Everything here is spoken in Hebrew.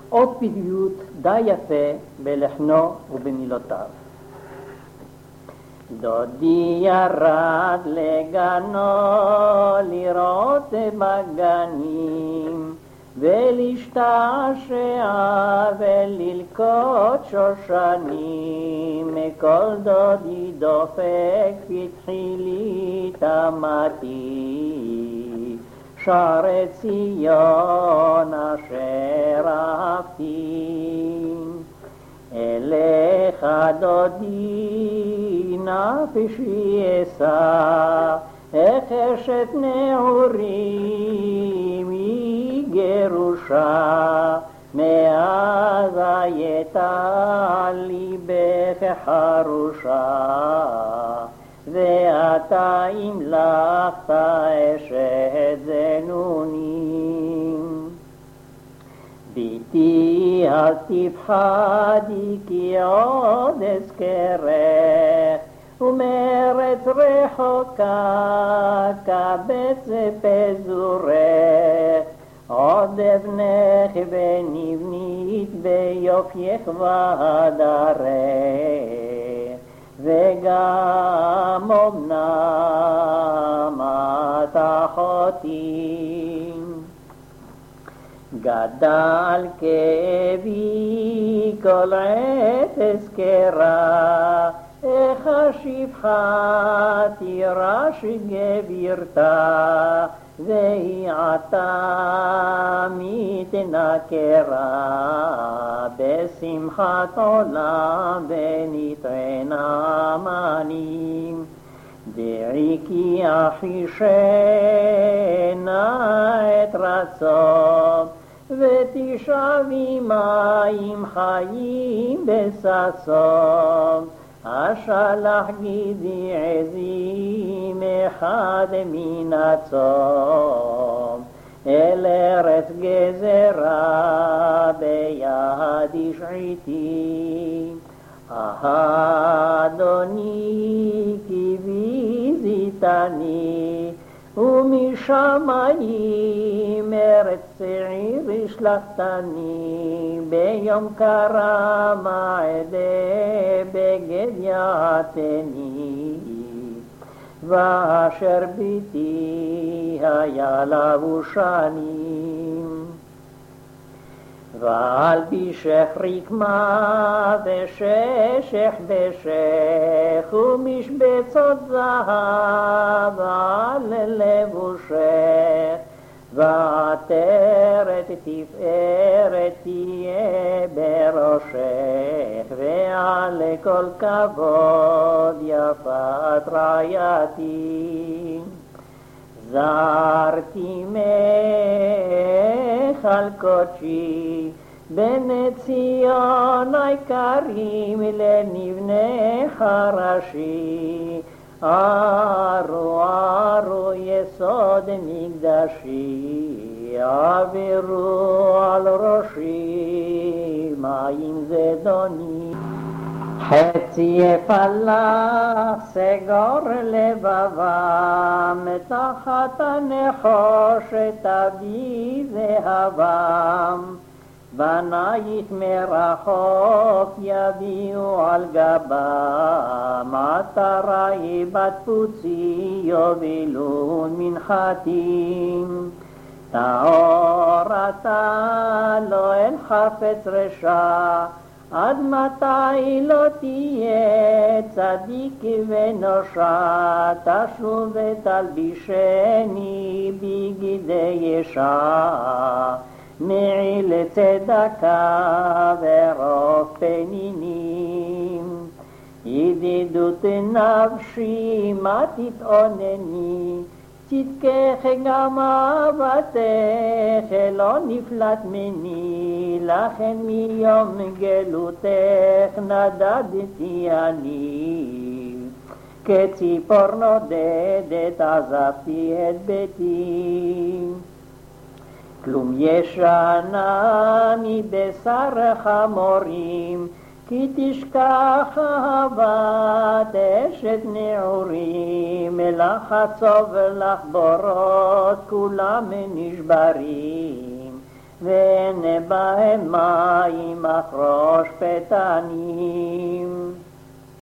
עוד פתיות די יפה בלחנו ובמילותיו. דודי ירד לגנו לראות בגנים ולהשתעשע וללקוט שושנים, כל דודי דופק פתחילית אמתי, שערי ציון אשר אהבתי. אליך דודי נפשי אשא, אשת נעורים היא גירושה, מאז הייתה ליבך חרושה, ואתה המלכת אשת זנונים. ביתי אל תפחדי כי עוד אזכרך, ומארץ רחוקה קבץ פזורך, עוד אבנך ונבנית ביופייך והדרך, וגם אמנם את אחותי. גדל כאבי כל עת אזכרה, איך השפחה תירש גבירתה, והיא עתה מתנכרה, בשמחת עולם ונטענה מנים. דעי כי אחישנה את רצון, ותשאבי מים חיים בששון, אשלח גידי עזים אחד מן הצום, אל ארץ גזרה ביד השעיתי. אדוני כי ויזיתני, ומשמיים ארץ צעיר השלכתני, ביום קרא מעדה בגד יעתני, ואשר ביתי היה לבושנים. ואלבישך רקמה וששך בשך, ומשבצות זהב על לבושך, ועטרת תפארת תהיה בראשך, ועל כל כבוד יפת רעייתי. זרתי ממך על קודשי, בני ציון היקרים לנבנה חרשי, ערו ערו יסוד מקדשי, עבירו על ראשי מים זדוני. חצי יפלח סגור לבבם, תחת הנחושת אבי זהבם, בנייך מרחוק יביאו על גבם, עטרי בת פוצי יובילון מנחתים. טהור אתה לא אין חפץ רשע, עד מתי לא תהיה צדיק ונושע, תשוב ותלבישני בגדי ישע, מעיל צדקה ורוב פנינים. ידידות נפשי מה תתאונני, צדקך גם אהבתך לא נפלט מני, לכן מיום גלותך נדדתי אני, כציפור נודדת עזבתי את ביתי. כלום ישנה מבשר חמורים, כי תשכח אהבת אשת נעורים, לחצוב לך בורות כולם נשברים, ואין בהם מים אך ראש פתנים.